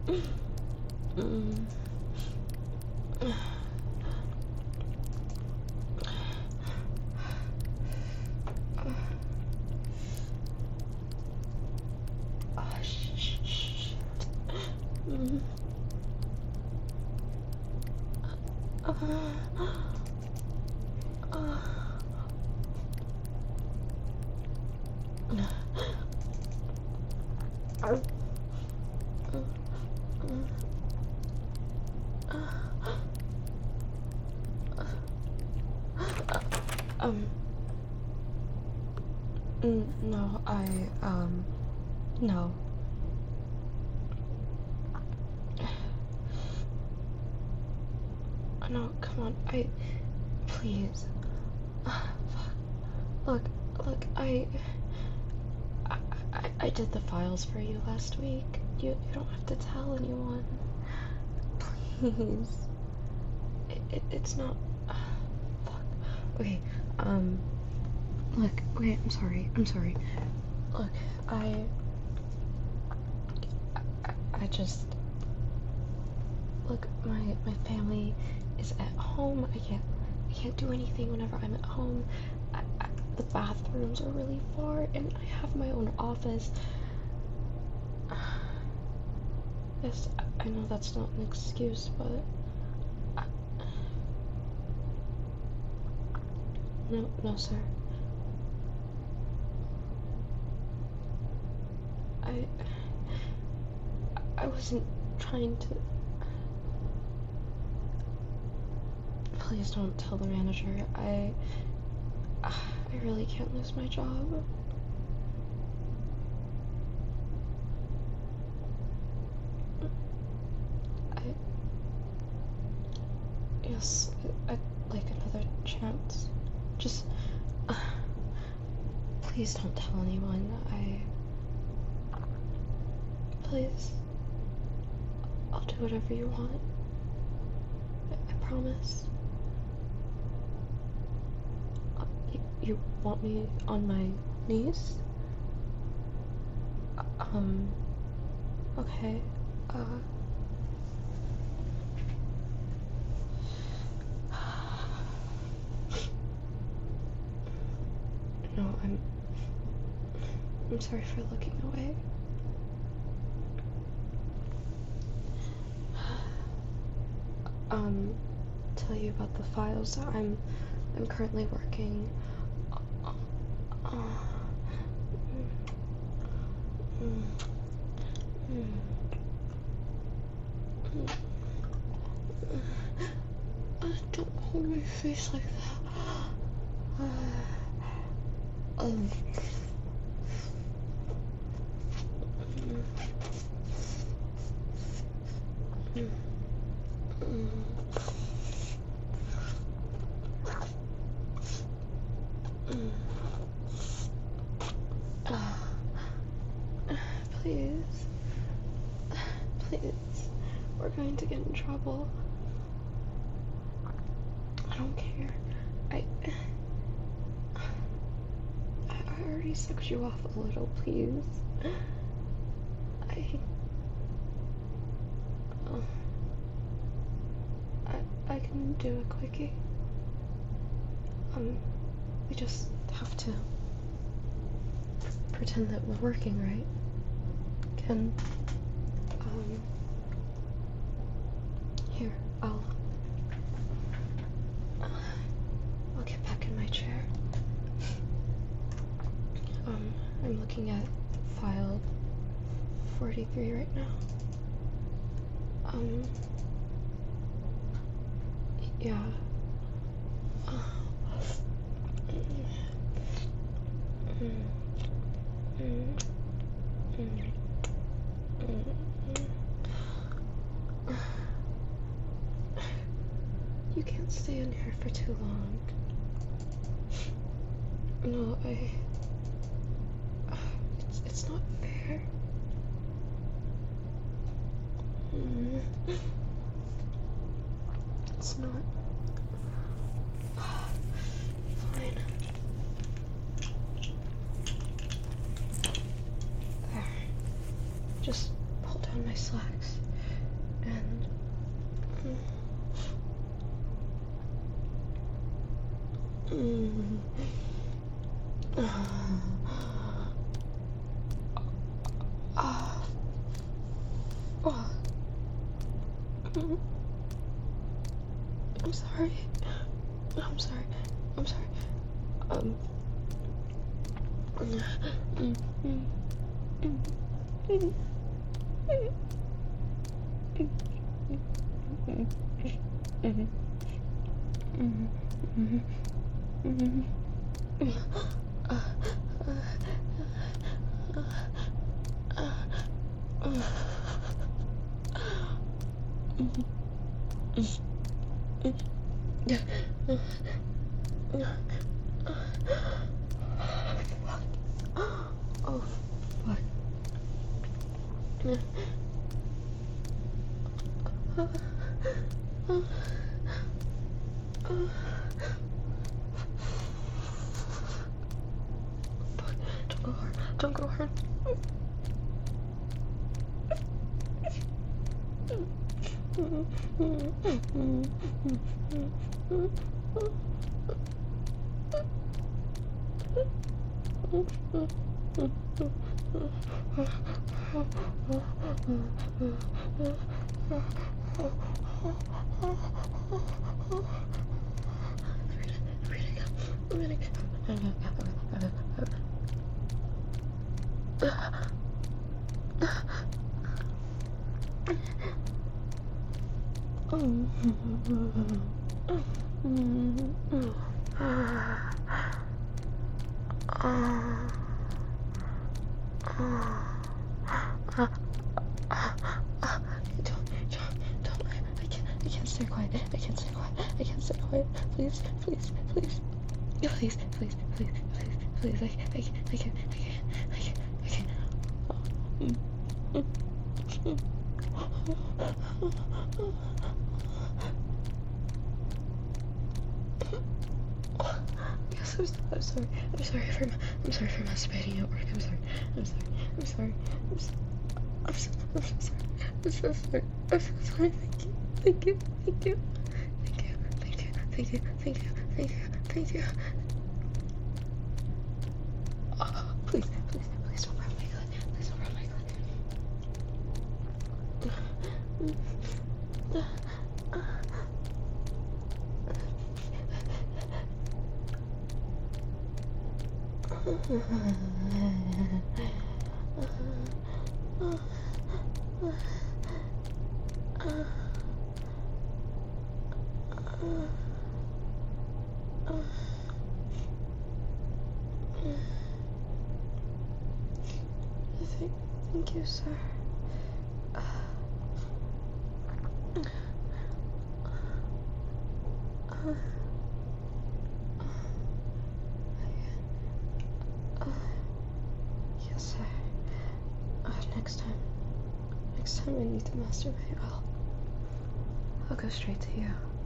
Mm. Oh, shit. Mm. Um, no, no. No, come on, please. Fuck. Look, look, I did the files for you last week. You don't have to tell anyone. Please. It's not. Fuck. Okay, look, wait, I'm sorry. Look, I just. Look, my family is at home. I can't do anything whenever I'm at home. The bathrooms are really far, and I have my own office. Yes, I know that's not an excuse, but no, sir. I wasn't trying to. Please don't tell the manager. I really can't lose my job. Yes, I'd like another chance. Just, please don't tell anyone. Please, I'll do whatever you want. I promise. You want me on my knees? Okay, no, I'm sorry for looking away. Tell you about the files. I'm currently working. Don't hold my face like that. Please. Please. We're going to get in trouble. I don't care. I already sucked you off a little, please. I can do a quickie. We just have to pretend that we're working, right? Here, I'll get back in my chair. I'm looking at file 43 right now. Yeah. You can't stay in here for too long. No, it's not fair. It's not. Fine. There. Just pull down my slacks. Mm. Ah. Oh. Mm. I'm sorry. I'm sorry. I'm sorry. Um. Mm, mm, mm, mm, mm, mm, mm, mm, mm. Oh, fuck. Don't go hard. Don't go hard. I can't stay quiet. I can't stay quiet. I can't stay quiet. Please, please, please. Please, please, please, please, please. I can't. Yes, I'm sorry. I'm sorry for masturbating at work. I'm sorry. I'm sorry. I'm sorry. I'm so sorry. I'm so sorry. I'm so sorry. Thank you. Thank you. Thank you. Thank you. Thank you. Thank you. Thank you. Thank you. Oh, please, please, please don't rub my clit. Please don't rub my clit. Thank you, sir. Yes, sir. Next time I need to masturbate, I'll go straight to you.